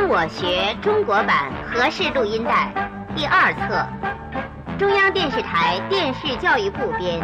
我学中国版和氏录音带第2册，中央电视台电视教育部编。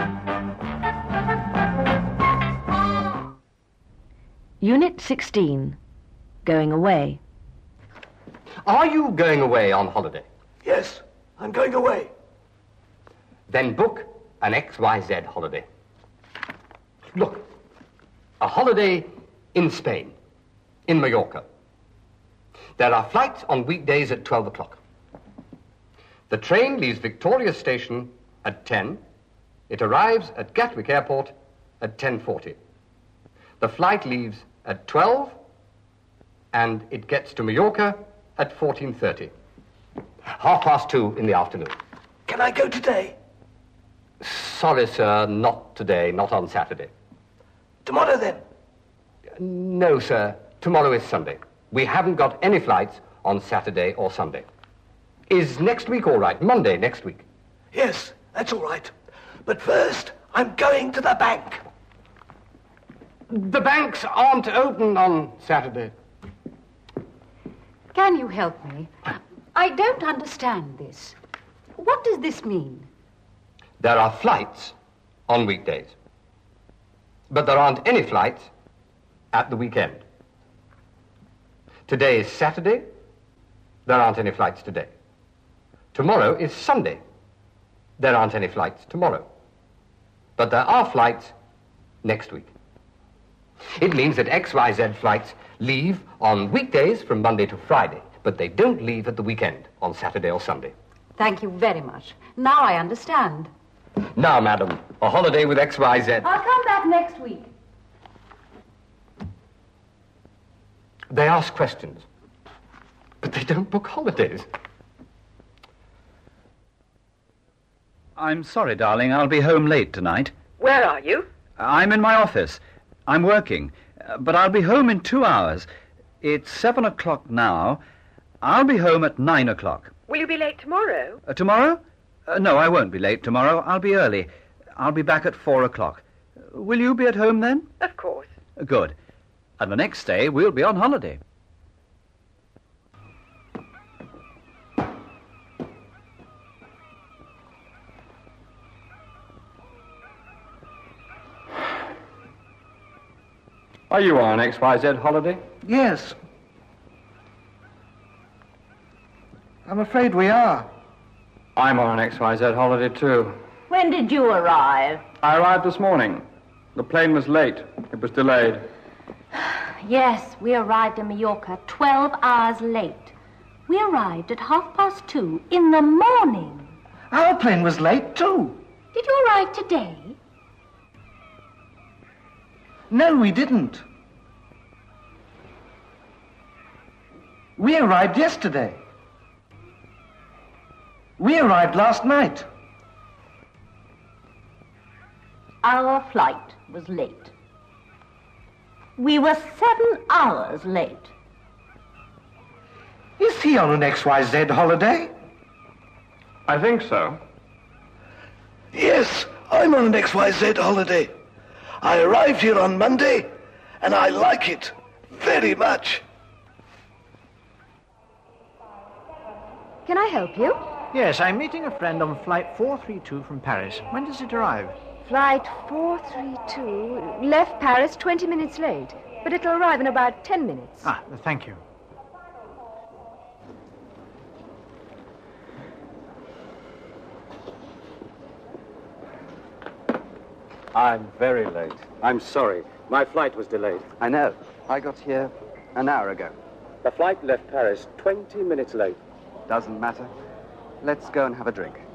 Unit 16, Going Away. Are you going away on holiday? Yes, I'm going away. Then book an XYZ holiday. Look, a holiday in Spain, in Mallorca. There are flights on weekdays at 12 o'clock. The train leaves Victoria Station at 10. It arrives at Gatwick Airport at 10:40. The flight leaves at 12, and it gets to Mallorca at 14:30. 2:30 in the afternoon. Can I go today? Sorry, sir, not today, not on Saturday. Tomorrow, then? No, sir. Tomorrow is Sunday. We haven't got any flights on Saturday or Sunday. Is next week all right? Monday next week? Yes, that's all right. But first, I'm going to the bank. The banks aren't open on Saturday. Can you help me? I don't understand this. What does this mean? There are flights on weekdays. But there aren't any flights at the weekend. Today is Saturday. There aren't any flights today. Tomorrow is Sunday. There aren't any flights tomorrow. But there are flights next week. It means that XYZ flights leave on weekdays from Monday to Friday, but they don't leave at the weekend on Saturday or Sunday. Thank you very much. Now I understand. Now, madam, a holiday with XYZ. I'll come back next week. They ask questions, but they don't book holidays. I'm sorry, darling. I'll be home late tonight. Where are you? I'm in my office. I'm working. But I'll be home in 2 hours. It's 7 o'clock now. I'll be home at 9 o'clock. Will you be late tomorrow? Tomorrow? No, I won't be late tomorrow. I'll be early. I'll be back at 4 o'clock. Will you be at home then? Of course. Good. And the next day we'll be on holiday. Are you on an XYZ holiday? Yes. I'm afraid we are. I'm on an XYZ holiday, too. When did you arrive? I arrived this morning. The plane was late. It was delayed. Yes, we arrived in Mallorca 12 hours late. We arrived at 2:30 in the morning. Our plane was late, too. Did you arrive today? No, we didn't. We arrived yesterday. We arrived last night. Our flight was late. We were 7 hours late. Is he on an XYZ holiday? I think so. Yes, I'm on an XYZ holiday. I arrived here on Monday, and I like it very much. Can I help you? Yes, I'm meeting a friend on flight 432 from Paris. When does it arrive? Flight 432 left Paris 20 minutes late, but it'll arrive in about 10 minutes. Thank you. I'm very late. I'm sorry. My flight was delayed. I know. I got here an hour ago. The flight left Paris 20 minutes late. Doesn't matter. Let's go and have a drink.